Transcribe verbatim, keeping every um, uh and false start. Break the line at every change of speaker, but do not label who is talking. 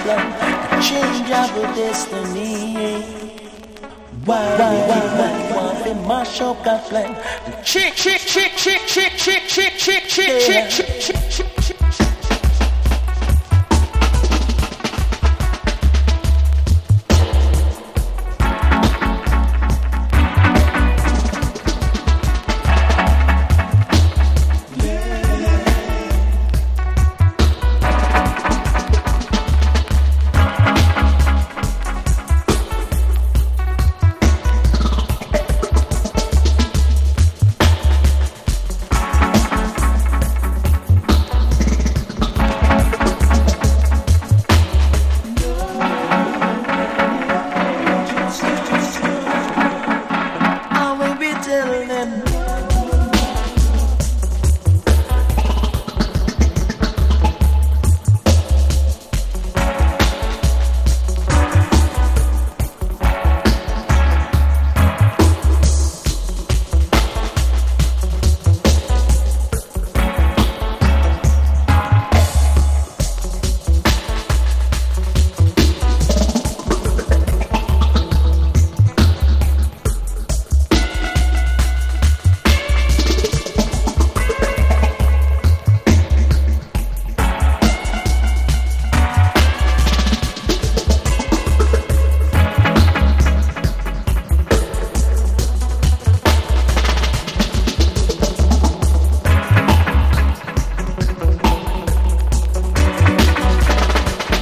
plan, the change of our destiny. Why, why, why, why, why, they mash up God plan, the chick, chick, chick, chick, chick, chick, chick, chick, chick, chick, chick, chick, chick.